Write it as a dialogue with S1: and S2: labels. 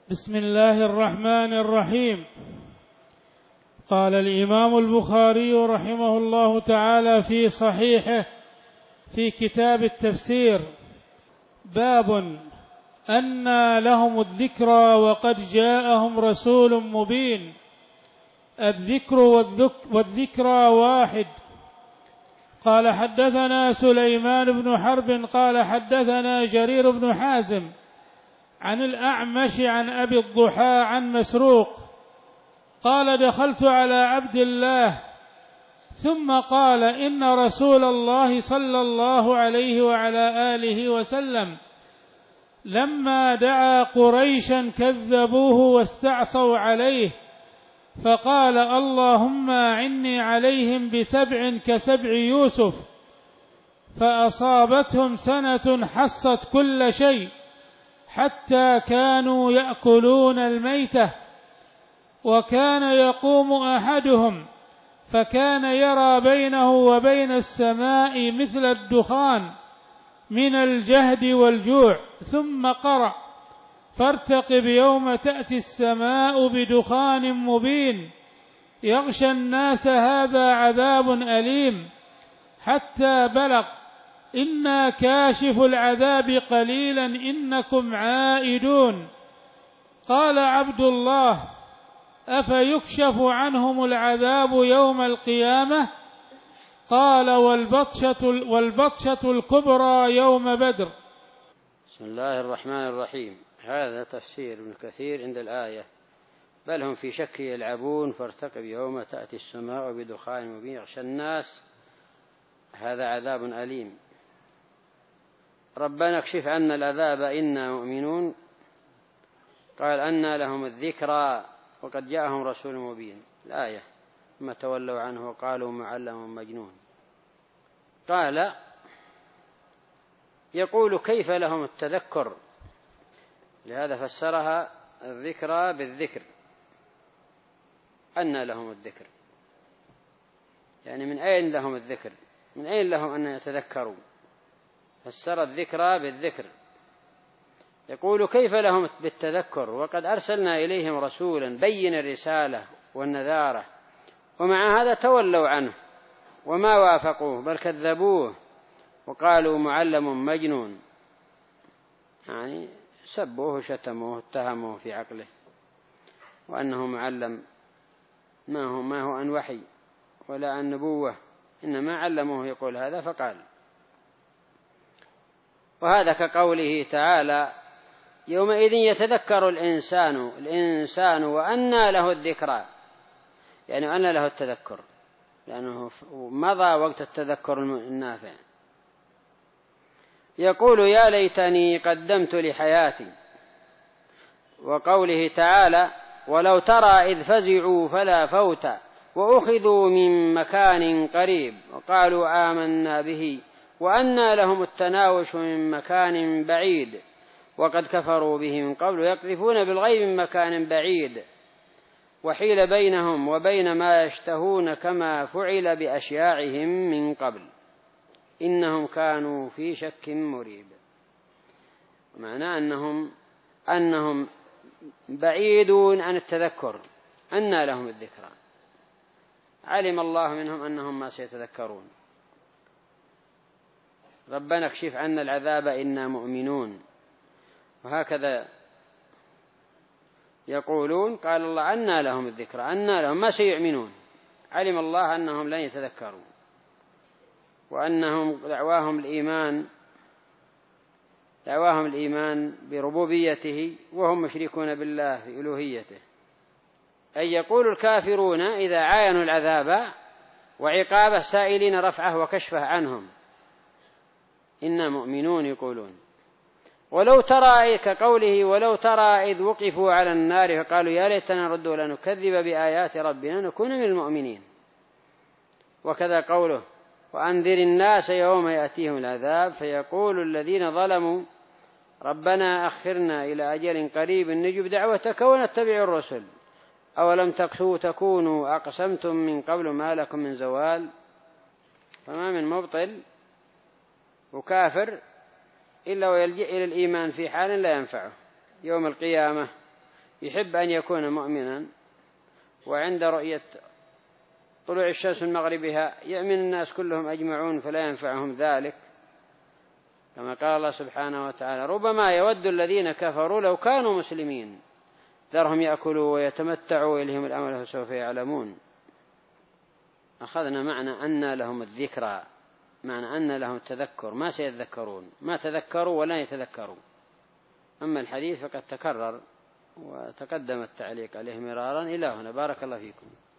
S1: بسم الله الرحمن الرحيم. قال الإمام البخاري رحمه الله تعالى في صحيحه في كتاب التفسير: باب أنى لهم الذكرى وقد جاءهم رسول مبين. الذكر والذكرى واحد. قال حدثنا سليمان بن حرب قال حدثنا جرير بن حازم عن الأعمش عن أبي الضحى عن مسروق قال: دخلت على عبد الله ثم قال: إن رسول الله صلى الله عليه وعلى آله وسلم لما دعا قريشا كذبوه واستعصوا عليه، فقال: اللهم أعني عليهم بسبع كسبع يوسف، فأصابتهم سنة حصت كل شيء حتى كانوا يأكلون الميتة. وكان يقوم أحدهم فكان يرى بينه وبين السماء مثل الدخان من الجهد والجوع، ثم قرأ: فارتقب يوم تأتي السماء بدخان مبين يغشى الناس هذا عذاب أليم، حتى بلغ: إنا كاشف العذاب قليلا إنكم عائدون. قال عبد الله: أفيكشف عنهم العذاب يوم القيامة؟ قال: والبطشة الكبرى يوم بدر.
S2: بسم الله الرحمن الرحيم. هذا تفسير ابن كثير عند الآية: بل هم في شك يلعبون فارتقب يوم تأتي السماء بدخان مبين يغشى الناس هذا عذاب أليم. ربنا اكشف عنا العذاب إنا مؤمنون. قال: أنى لهم الذكرى وقد جاءهم رسول مبين. الآية: ثم تولوا عنه وقالوا معلم مجنون. قال: يقول كيف لهم التذكر، لهذا فسرها الذكرى بالذكر. أنى لهم الذكر يعني من أين لهم الذكر، من أين لهم أن يتذكروا، فسر الذكرى بالذكر. يقول كيف لهم بالتذكر وقد أرسلنا إليهم رسولا بين الرسالة والنذارة، ومع هذا تولوا عنه وما وافقوه بل كذبوه وقالوا معلم مجنون، يعني سبوه شتموه اتهموه في عقله وأنه معلم، ما هو عن وحي ولا عن نبوة، إنما علموه يقول هذا فقال. وهذا كقوله تعالى: يومئذ يتذكر الإنسان وأنى له الذكرى، يعني أنى له التذكر لأنه مضى وقت التذكر النافع. يقول: يا ليتني قدمت لحياتي. وقوله تعالى: ولو ترى إذ فزعوا فلا فوت وأخذوا من مكان قريب وقالوا آمنا به وأنى لهم التناوش من مكان بعيد وقد كفروا به من قبل يقذفون بالغيب من مكان بعيد وحيل بينهم وبين ما يشتهون كما فعل بأشياعهم من قبل إنهم كانوا في شك مريب. معناه أنهم بعيدون عن التذكر، أنى لهم الذكرى. علم الله منهم أنهم ما سيتذكرون. ربنا اكشف عنا العذاب إنا مؤمنون. وهكذا يقولون. قال الله: أنى لهم الذكرى، أنى لهم ما سيؤمنون. علم الله أنهم لن يتذكروا وأنهم دعواهم الإيمان بربوبيته وهم مشركون بالله في ألوهيته. أي يقول الكافرون إذا عاينوا العذاب وعقابه سائلين رفعه وكشفه عنهم: إنا مؤمنون. يقولون: ولو ترى، كقوله: ولو ترى إذ وقفوا على النار فقالوا يا ليتنا نرد ولا نكذب بآيات ربنا نكون من المؤمنين. وكذا قوله: وأنذر الناس يوم يأتيهم العذاب فيقول الذين ظلموا ربنا أخرنا إلى أجل قريب نجب دعوتك ونتبع الرسل أولم تكونوا أقسمتم من قبل ما لكم من زوال. فما من مبطل وكافر إلا ويلجئ إلى الإيمان في حال لا ينفعه. يوم القيامة يحب أن يكون مؤمنا، وعند رؤية طلوع الشمس من مغربها يؤمن الناس كلهم أجمعون فلا ينفعهم ذلك، كما قال الله سبحانه وتعالى: ربما يود الذين كفروا لو كانوا مسلمين ذرهم يأكلوا ويتمتعوا وإليهم الأمل فسوف يعلمون. أخذنا معنى أن لهم الذكرى، معنى أن لهم التذكر، ما سيذكرون، ما تذكروا ولا يتذكروا. أما الحديث فقد تكرر وتقدم التعليق عليه مرارا. إلى هنا، بارك الله فيكم.